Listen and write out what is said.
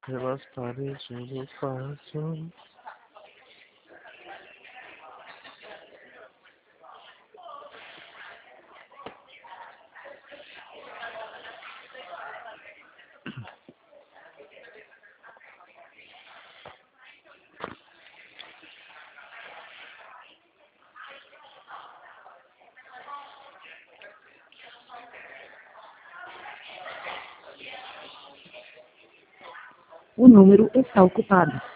pelas paredes do quarto. O número está ocupado.